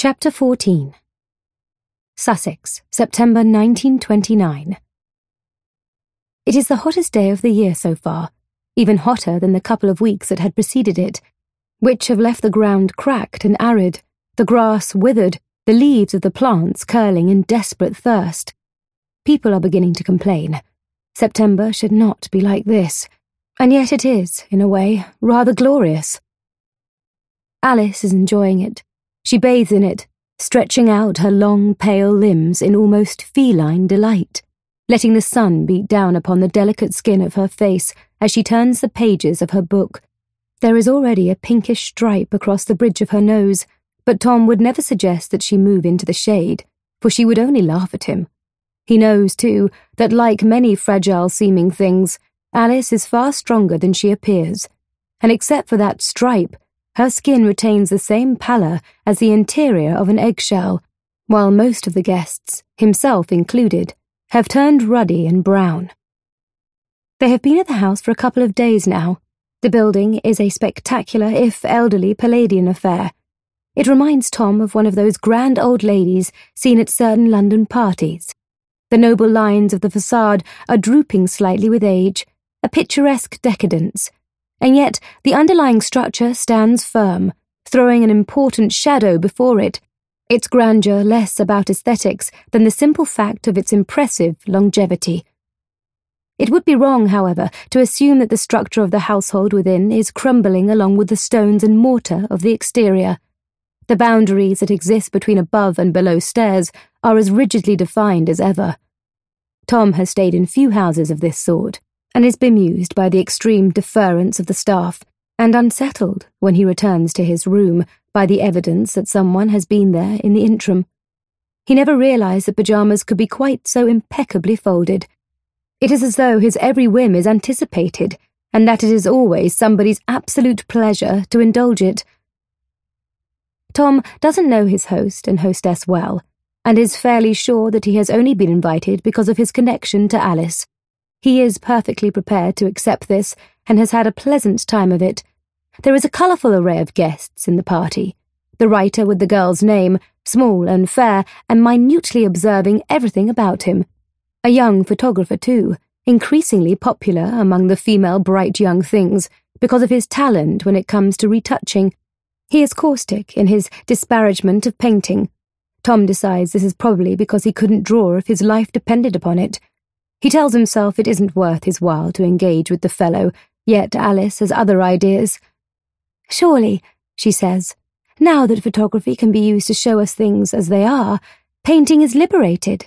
Chapter 14. Sussex, September 1929. It is the hottest day of the year so far, even hotter than the couple of weeks that had preceded it, which have left the ground cracked and arid, the grass withered, the leaves of the plants curling in desperate thirst. People are beginning to complain. September should not be like this, and yet it is, in a way, rather glorious. Alice is enjoying it. She bathes in it, stretching out her long, pale limbs in almost feline delight, letting the sun beat down upon the delicate skin of her face as she turns the pages of her book. There is already a pinkish stripe across the bridge of her nose, but Tom would never suggest that she move into the shade, for she would only laugh at him. He knows, too, that like many fragile-seeming things, Alice is far stronger than she appears, and except for that stripe, her skin retains the same pallor as the interior of an eggshell, while most of the guests, himself included, have turned ruddy and brown. They have been at the house for a couple of days now. The building is a spectacular, if elderly, Palladian affair. It reminds Tom of one of those grand old ladies seen at certain London parties. The noble lines of the facade are drooping slightly with age, a picturesque decadence, and yet the underlying structure stands firm, throwing an important shadow before it, its grandeur less about aesthetics than the simple fact of its impressive longevity. It would be wrong, however, to assume that the structure of the household within is crumbling along with the stones and mortar of the exterior. The boundaries that exist between above and below stairs are as rigidly defined as ever. Tom has stayed in few houses of this sort, and is bemused by the extreme deference of the staff, and unsettled when he returns to his room by the evidence that someone has been there in the interim. He never realized that pyjamas could be quite so impeccably folded. It is as though his every whim is anticipated, and that it is always somebody's absolute pleasure to indulge it. Tom doesn't know his host and hostess well, and is fairly sure that he has only been invited because of his connection to Alice. He is perfectly prepared to accept this, and has had a pleasant time of it. There is a colourful array of guests in the party. The writer with the girl's name, small and fair, and minutely observing everything about him. A young photographer, too, increasingly popular among the female bright young things, because of his talent when it comes to retouching. He is caustic in his disparagement of painting. Tom decides this is probably because he couldn't draw if his life depended upon it. He tells himself it isn't worth his while to engage with the fellow, yet Alice has other ideas. "Surely," she says, "now that photography can be used to show us things as they are, painting is liberated."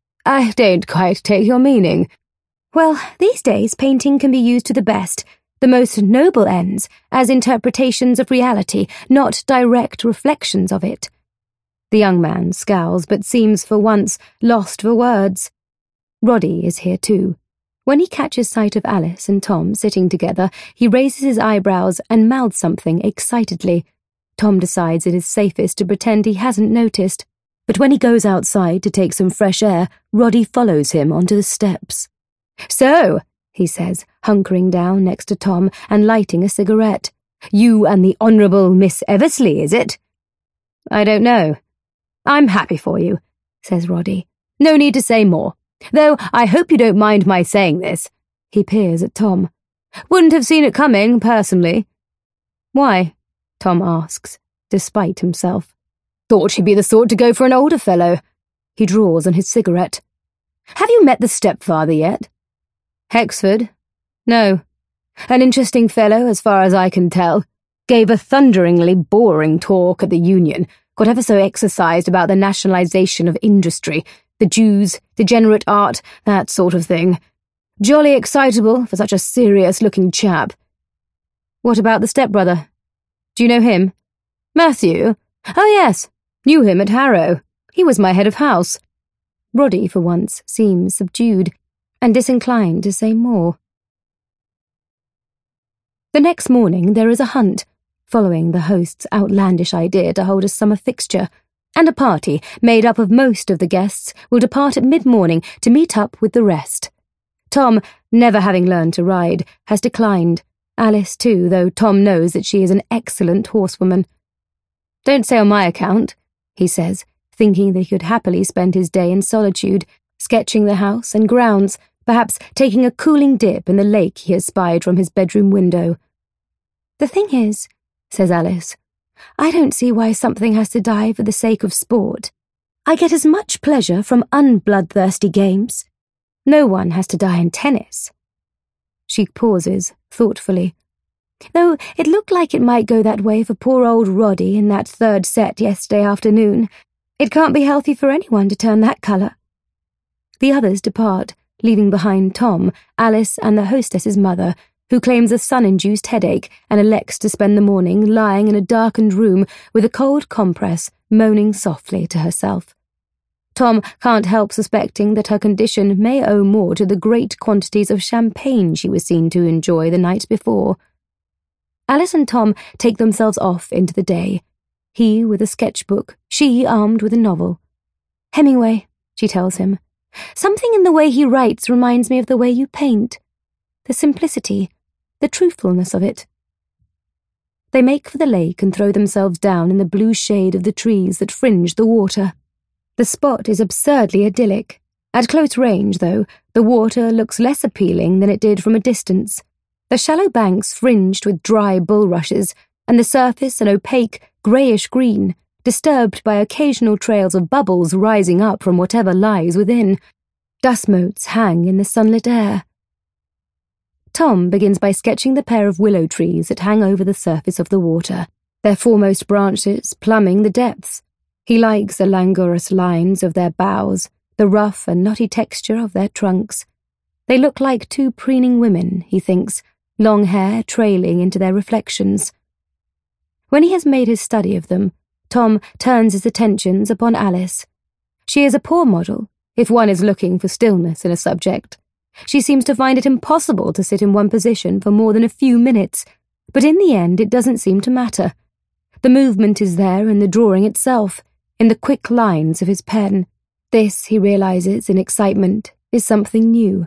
"I don't quite take your meaning." "Well, these days painting can be used to the best, the most noble ends, as interpretations of reality, not direct reflections of it." The young man scowls, but seems for once lost for words. Roddy is here too. When he catches sight of Alice and Tom sitting together, he raises his eyebrows and mouths something excitedly. Tom decides it is safest to pretend he hasn't noticed, but when he goes outside to take some fresh air, Roddy follows him onto the steps. "So," he says, hunkering down next to Tom and lighting a cigarette, "you and the Honourable Miss Eversley, is it?" "I don't know." "I'm happy for you," says Roddy. "No need to say more. Though I hope you don't mind my saying this." He peers at Tom. "Wouldn't have seen it coming, personally." "Why?" Tom asks, despite himself. "Thought she'd be the sort to go for an older fellow." He draws on his cigarette. "Have you met the stepfather yet?" "Hexford? No. An interesting fellow, as far as I can tell. Gave a thunderingly boring talk at the Union, got ever so exercised about the nationalisation of industry, the Jews, degenerate art, that sort of thing. Jolly excitable for such a serious-looking chap." "What about the stepbrother? Do you know him?" "Matthew? Oh, yes. Knew him at Harrow. He was my head of house." Roddy, for once, seems subdued, and disinclined to say more. The next morning there is a hunt, following the host's outlandish idea to hold a summer fixture, and a party made up of most of the guests will depart at mid-morning to meet up with the rest. Tom, never having learned to ride, has declined. Alice, too, though Tom knows that she is an excellent horsewoman. "Don't say on my account," he says, thinking that he could happily spend his day in solitude, sketching the house and grounds, perhaps taking a cooling dip in the lake he has spied from his bedroom window. "The thing is," says Alice, "I don't see why something has to die for the sake of sport. I get as much pleasure from unbloodthirsty games. No one has to die in tennis." She pauses, thoughtfully. "Though it looked like it might go that way for poor old Roddy in that third set yesterday afternoon. It can't be healthy for anyone to turn that colour." The others depart, leaving behind Tom, Alice, and the hostess's mother, who claims a sun-induced headache and elects to spend the morning lying in a darkened room with a cold compress, moaning softly to herself. Tom can't help suspecting that her condition may owe more to the great quantities of champagne she was seen to enjoy the night before. Alice and Tom take themselves off into the day, he with a sketchbook, she armed with a novel. "Hemingway," she tells him. "Something in the way he writes reminds me of the way you paint. The simplicity, the truthfulness of it." They make for the lake and throw themselves down in the blue shade of the trees that fringe the water. The spot is absurdly idyllic. At close range, though, the water looks less appealing than it did from a distance. The shallow banks fringed with dry bulrushes, and the surface an opaque, greyish-green, disturbed by occasional trails of bubbles rising up from whatever lies within. Dust motes hang in the sunlit air. Tom begins by sketching the pair of willow trees that hang over the surface of the water, their foremost branches plumbing the depths. He likes the languorous lines of their boughs, the rough and knotty texture of their trunks. They look like two preening women, he thinks, long hair trailing into their reflections. When he has made his study of them, Tom turns his attentions upon Alice. She is a poor model, if one is looking for stillness in a subject. She seems to find it impossible to sit in one position for more than a few minutes, but in the end it doesn't seem to matter. The movement is there in the drawing itself, in the quick lines of his pen. This, he realizes in excitement, is something new.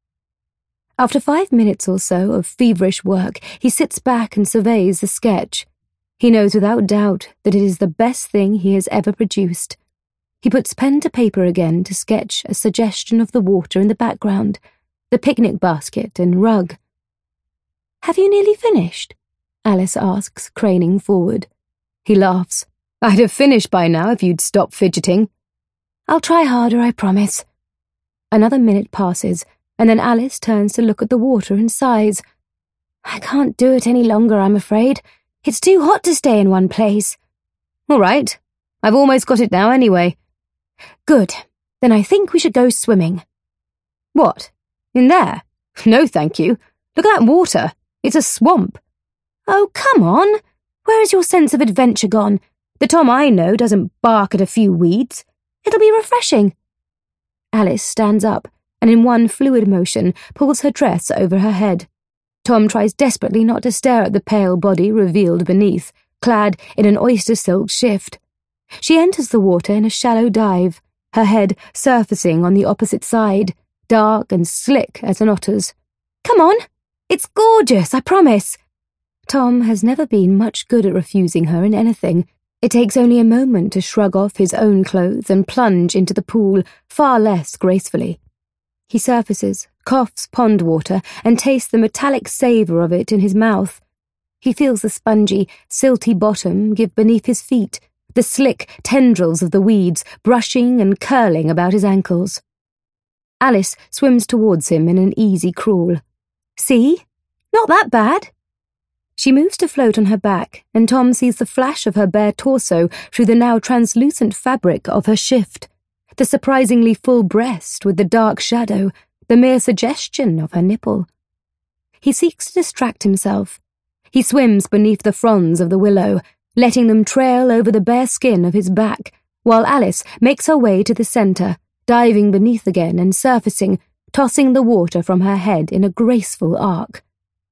After 5 minutes or so of feverish work, he sits back and surveys the sketch. He knows without doubt that it is the best thing he has ever produced. He puts pen to paper again to sketch a suggestion of the water in the background, the picnic basket and rug. "Have you nearly finished?" Alice asks, craning forward. He laughs. "I'd have finished by now if you'd stop fidgeting." "I'll try harder, I promise." Another minute passes, and then Alice turns to look at the water and sighs. "I can't do it any longer, I'm afraid. It's too hot to stay in one place." "All right. I've almost got it now anyway." "Good. Then I think we should go swimming." "What? In there? No, thank you. Look at that water. It's a swamp." "Oh, come on. Where has your sense of adventure gone? The Tom I know doesn't bark at a few weeds. It'll be refreshing." Alice stands up and in one fluid motion pulls her dress over her head. Tom tries desperately not to stare at the pale body revealed beneath, clad in an oyster-silk shift. She enters the water in a shallow dive, her head surfacing on the opposite side, dark and slick as an otter's. "Come on! It's gorgeous, I promise!" Tom has never been much good at refusing her in anything. It takes only a moment to shrug off his own clothes and plunge into the pool far less gracefully. He surfaces, coughs pond water, and tastes the metallic savour of it in his mouth. He feels the spongy, silty bottom give beneath his feet, the slick tendrils of the weeds brushing and curling about his ankles. Alice swims towards him in an easy crawl. "See? Not that bad." She moves to float on her back, and Tom sees the flash of her bare torso through the now translucent fabric of her shift, the surprisingly full breast with the dark shadow, the mere suggestion of her nipple. He seeks to distract himself. He swims beneath the fronds of the willow, letting them trail over the bare skin of his back, while Alice makes her way to the centre, diving beneath again and surfacing, tossing the water from her head in a graceful arc.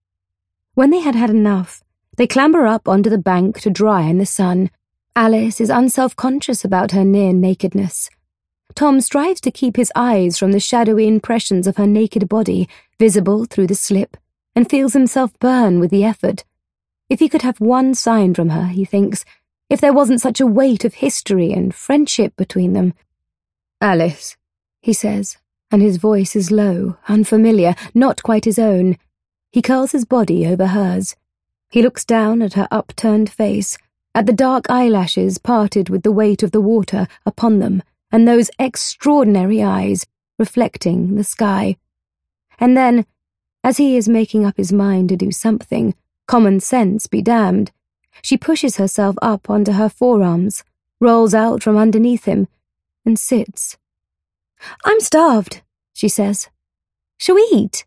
When they had had enough, they clamber up onto the bank to dry in the sun. Alice is unself-conscious about her near-nakedness. Tom strives to keep his eyes from the shadowy impressions of her naked body, visible through the slip, and feels himself burn with the effort. If he could have one sign from her, he thinks, if there wasn't such a weight of history and friendship between them. "Alice," he says, and his voice is low, unfamiliar, not quite his own. He curls his body over hers. He looks down at her upturned face, at the dark eyelashes parted with the weight of the water upon them, and those extraordinary eyes reflecting the sky. And then, as he is making up his mind to do something, common sense be damned, she pushes herself up onto her forearms, rolls out from underneath him, and sits. "I'm starved," she says. "Shall we eat?"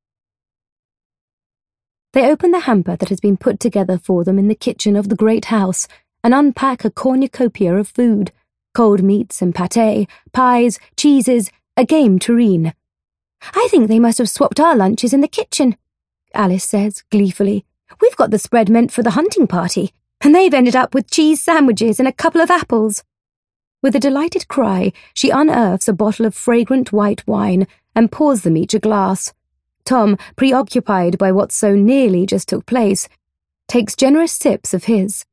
They open the hamper that has been put together for them in the kitchen of the great house and unpack a cornucopia of food, cold meats and pâté, pies, cheeses, a game tureen. "I think they must have swapped our lunches in the kitchen," Alice says gleefully. "We've got the spread meant for the hunting party, and they've ended up with cheese sandwiches and a couple of apples." With a delighted cry, she unearths a bottle of fragrant white wine and pours them each a glass. Tom, preoccupied by what so nearly just took place, takes generous sips of his.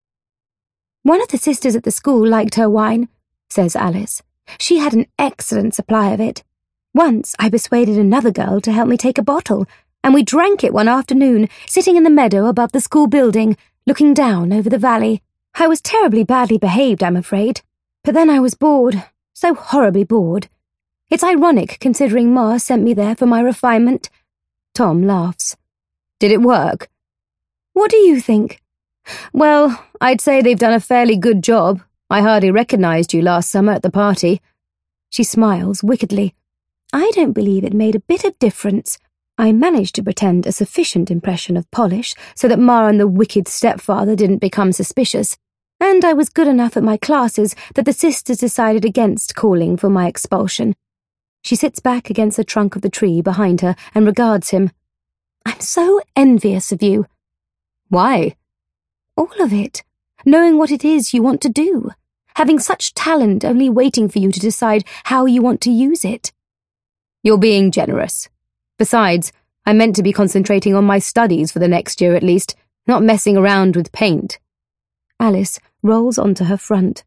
"One of the sisters at the school liked her wine," says Alice. "She had an excellent supply of it. Once I persuaded another girl to help me take a bottle, and we drank it one afternoon, sitting in the meadow above the school building, looking down over the valley. I was terribly badly behaved, I'm afraid. But then I was bored, so horribly bored. It's ironic, considering Ma sent me there for my refinement." Tom laughs. "Did it work?" "What do you think?" "Well, I'd say they've done a fairly good job. I hardly recognized you last summer at the party." She smiles wickedly. "I don't believe it made a bit of difference. I managed to pretend a sufficient impression of polish so that Ma and the wicked stepfather didn't become suspicious. And I was good enough at my classes that the sisters decided against calling for my expulsion." She sits back against the trunk of the tree behind her and regards him. "I'm so envious of you." "Why?" "All of it. Knowing what it is you want to do. Having such talent only waiting for you to decide how you want to use it." "You're being generous. Besides, I'm meant to be concentrating on my studies for the next year at least, not messing around with paint." Alice rolls onto her front.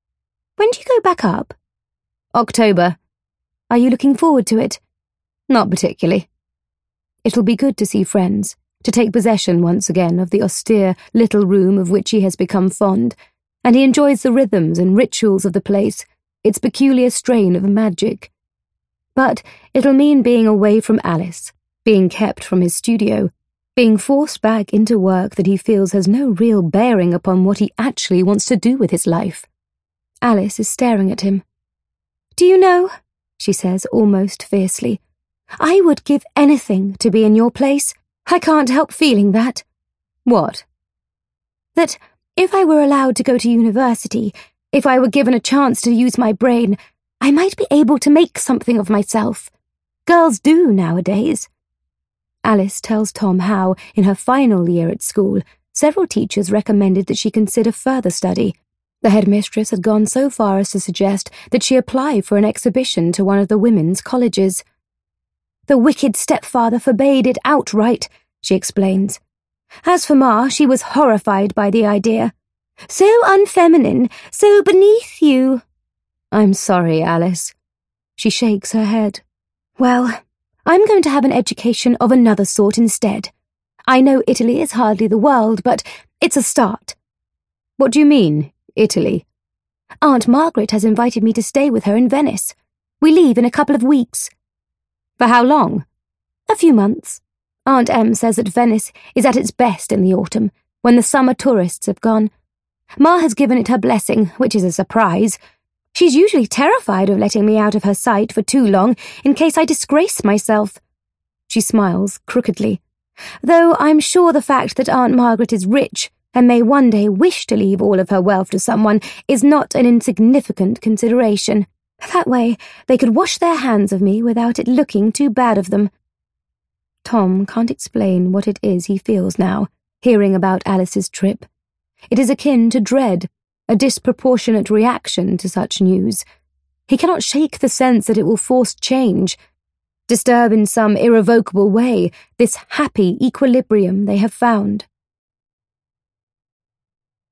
"When do you go back up?" "October." "Are you looking forward to it?" "Not particularly." It'll be good to see friends, to take possession once again of the austere little room of which he has become fond, and he enjoys the rhythms and rituals of the place, its peculiar strain of magic. But it'll mean being away from Alice, being kept from his studio, being forced back into work that he feels has no real bearing upon what he actually wants to do with his life. Alice is staring at him. "Do you know," she says almost fiercely, "I would give anything to be in your place. I can't help feeling that." "What?" "That if I were allowed to go to university, if I were given a chance to use my brain, I might be able to make something of myself. Girls do nowadays." Alice tells Tom how, in her final year at school, several teachers recommended that she consider further study. The headmistress had gone so far as to suggest that she apply for an exhibition to one of the women's colleges. "The wicked stepfather forbade it outright," she explains. "As for Ma, she was horrified by the idea. So unfeminine, so beneath you." "I'm sorry, Alice." She shakes her head. "Well, I'm going to have an education of another sort instead. I know Italy is hardly the world, but it's a start." "What do you mean, Italy?" "Aunt Margaret has invited me to stay with her in Venice. We leave in a couple of weeks." "For how long?" "A few months. Aunt Em says that Venice is at its best in the autumn, when the summer tourists have gone. Ma has given it her blessing, which is a surprise. She's usually terrified of letting me out of her sight for too long in case I disgrace myself." She smiles crookedly. "Though I'm sure the fact that Aunt Margaret is rich and may one day wish to leave all of her wealth to someone is not an insignificant consideration. That way they could wash their hands of me without it looking too bad of them." Tom can't explain what it is he feels now, hearing about Alice's trip. It is akin to dread, a disproportionate reaction to such news. He cannot shake the sense that it will force change, disturb in some irrevocable way this happy equilibrium they have found.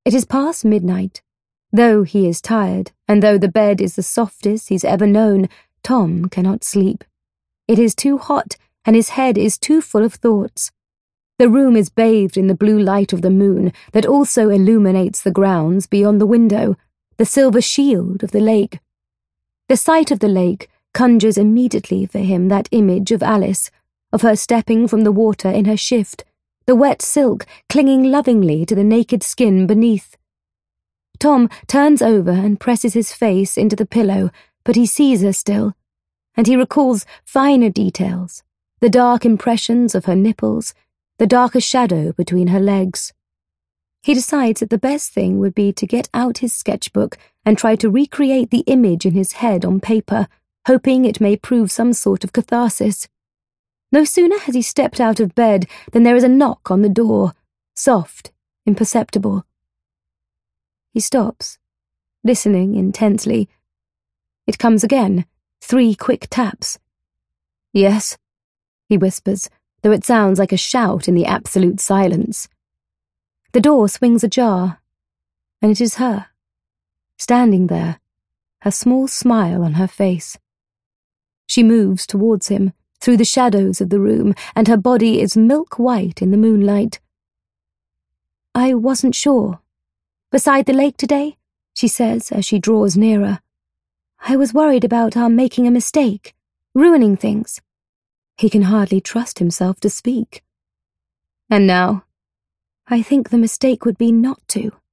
It is past midnight. Though he is tired, and though the bed is the softest he's ever known, Tom cannot sleep. It is too hot, and his head is too full of thoughts. The room is bathed in the blue light of the moon that also illuminates the grounds beyond the window, the silver shield of the lake. The sight of the lake conjures immediately for him that image of Alice, of her stepping from the water in her shift, the wet silk clinging lovingly to the naked skin beneath. Tom turns over and presses his face into the pillow, but he sees her still, and he recalls finer details, the dark impressions of her nipples, the darker shadow between her legs. He decides that the best thing would be to get out his sketchbook and try to recreate the image in his head on paper, hoping it may prove some sort of catharsis. No sooner has he stepped out of bed than there is a knock on the door, soft, imperceptible. He stops, listening intensely. It comes again, 3 quick taps. "Yes," he whispers, though it sounds like a shout in the absolute silence. The door swings ajar, and it is her, standing there, her small smile on her face. She moves towards him, through the shadows of the room, and her body is milk white in the moonlight. "I wasn't sure. Beside the lake today?" she says as she draws nearer. "I was worried about our making a mistake, ruining things." He can hardly trust himself to speak. "And now?" "I think the mistake would be not to."